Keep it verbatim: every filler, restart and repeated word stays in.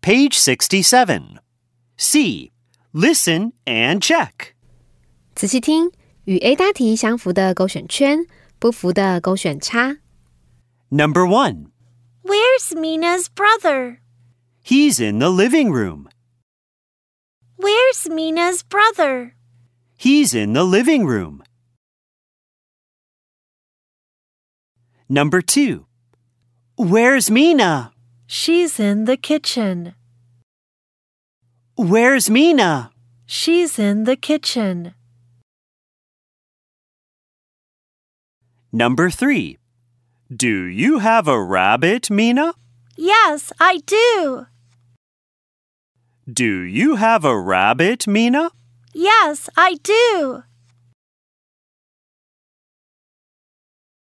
Page sixty-seven. C. Listen and check. 仔细听，与 A 大题相符的勾选圈，不符的勾选叉。 Number one. Where's Mina's brother? He's in the living room. Where's Mina's brother? He's in the living room. Number two. Where's Mina? She's in the kitchen. Where's Mina? She's in the kitchen. Number three. Do you have a rabbit, Mina? Yes, I do. Do you have a rabbit, Mina? Yes, I do.